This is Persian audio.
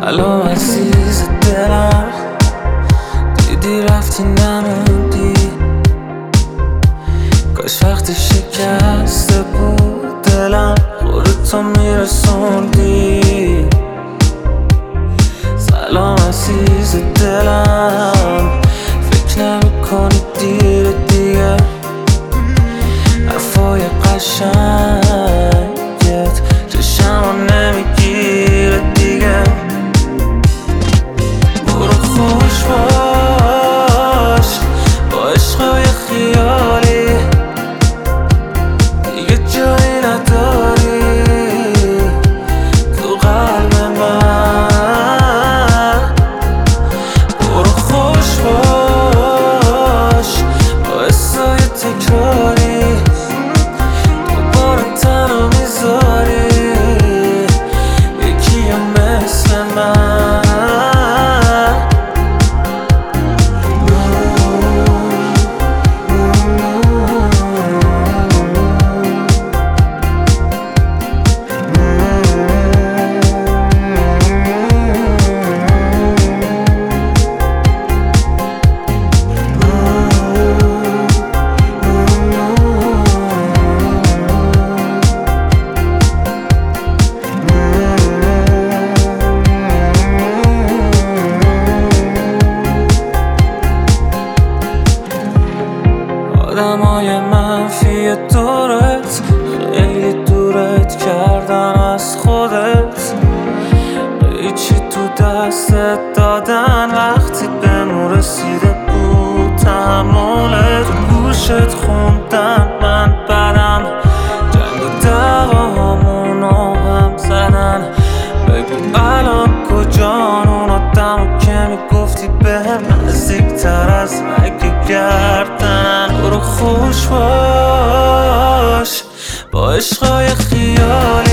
سلام عزیز دلم، دیدی رفتی نموندی. کاش وقتی شکسته بود دلم خودتو میرسوندی. سلام عزیز دلم، فکر نمی‌کنی دیر دیگه حرفای قشنگت چشمو نمیگیره دیگه. برو خوش باش با عشقای خیالی، دیگه جایی نداری تو قلب من. برو خوش باش با حسای تکراری، دوباره تنها میذاری یکی مثل من. آدمای منفی دورت خیلی دورت کردن از خودت، هیچی تو دستت دادن وقتی بهمون رسیده بود تحملت. گوشت خوندن من بدم، جنگ و دعواهامونو هم زدن. بگو الان کجان اون آدمو که میگفتی بهم نزدیکتر از رگ گردن. برو خوش باش با عشقای خیالی،